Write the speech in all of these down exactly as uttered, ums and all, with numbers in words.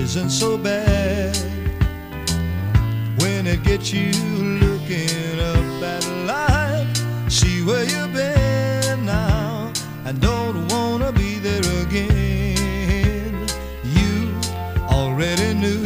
isn't so bad when it gets you looking up at life. See where you've been now, I don't wanna be there again. You already knew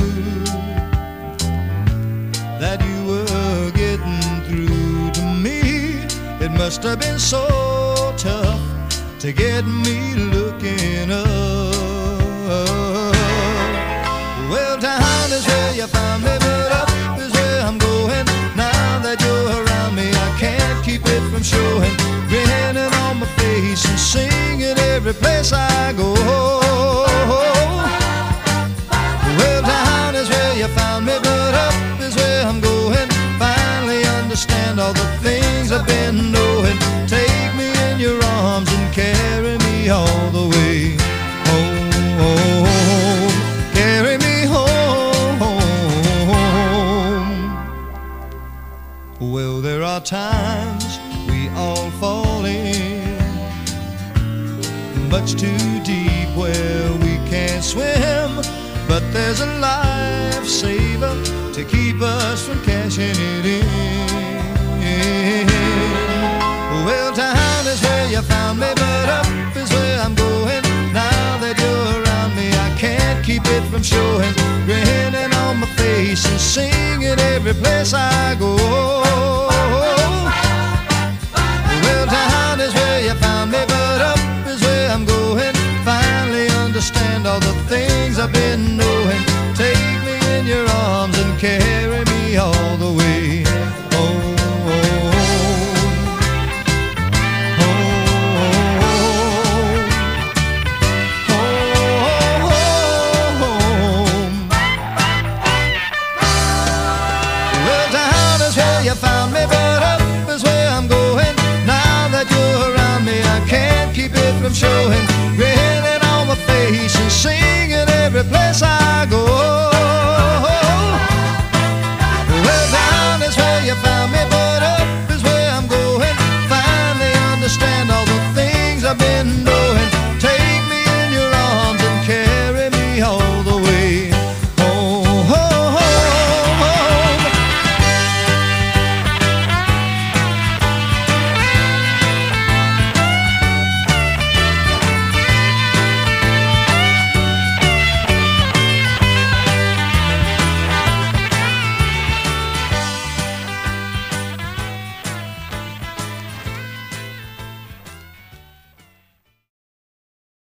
that you were getting through to me. It must have been so tough to get me looking up. Well, down is where you found me, but up is where I'm going. Now that you're around me, I can't keep it from showing. Grinning on my face and singing every place I go. Well, down is where you found me, but up is where I'm going. Finally understand all the things I've been knowing. Take me in your arms and carry me all the way home. Carry me home. Well, there are times we all fall in much too deep where we can't swim, but there's a lifesaver to keep us from cashing it in. Well, down is where you found me, but up is where I'm going. Now that you're around me, I can't keep it from showing. Grinning on my face and singing every place I go. Well, down is where you found me, but up is where I'm going. Finally understand all the things I've been knowing. Take me in your arms and carry me all the way home. You found me, but up is where I'm going. Now that you're around me, I can't keep it from showing. Grinning on my face and singing every place I